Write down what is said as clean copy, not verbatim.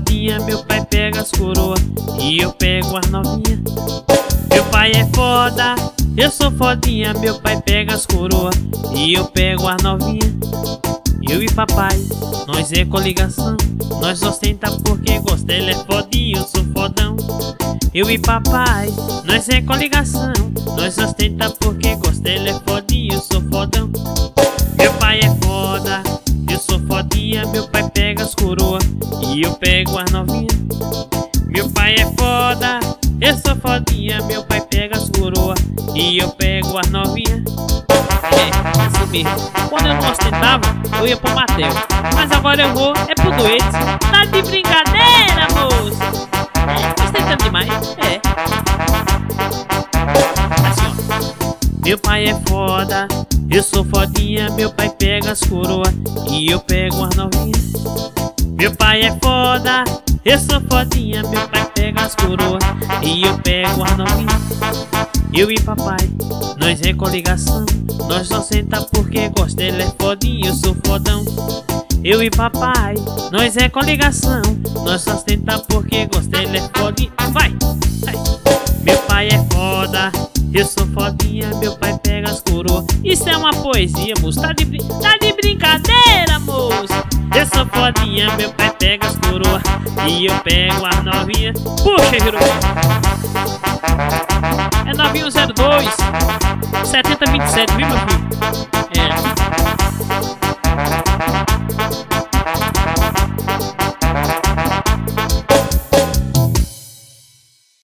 fodinha, meu pai pega as coroa e eu pego as novinha. Meu pai é foda, eu sou fodinha, meu pai pega as coroa e eu pego as novinha. Eu e papai, nós é coligação, nós ostenta porque gosta, ele é fodinho, eu sou fodão. Eu e papai, nós é coligação, nós ostenta porque gosta, ele é fodinho, eu sou fodão. Meu pai é foda, eu sou fodinha, meu pai pega as coroa e eu pego as novinha. Meu pai é foda, eu sou fodinha, meu pai pega as coroa e eu pego as novinha. É assim mesmo, quando eu não ostentava, eu ia pro Matel, mas agora eu vou, é pro doente. Tá de brincadeira, moço? É, ostentando demais, é. Assim, ó. Meu pai é foda, eu sou fodinha, meu pai pega as coroa e eu pego as novinha. Meu pai é foda, eu sou fodinha, meu pai pega as coroa e eu pego as novinha. Eu e papai, nós é coligação, nós só senta porque gosta, ele é fodinho, eu sou fodão. Eu e papai, nós é coligação, nós só senta porque gosta, ele é fodinho. Vai! Meu pai é foda, eu sou fodinha, meu pai pega as coroa. Isso é uma poesia, moço, tá de brincadeira, moço. Eu sou fodinha, meu pai pega as coroa e eu pego as novinha. Puxa, Hiro. É 9102 7027, viu, meu filho?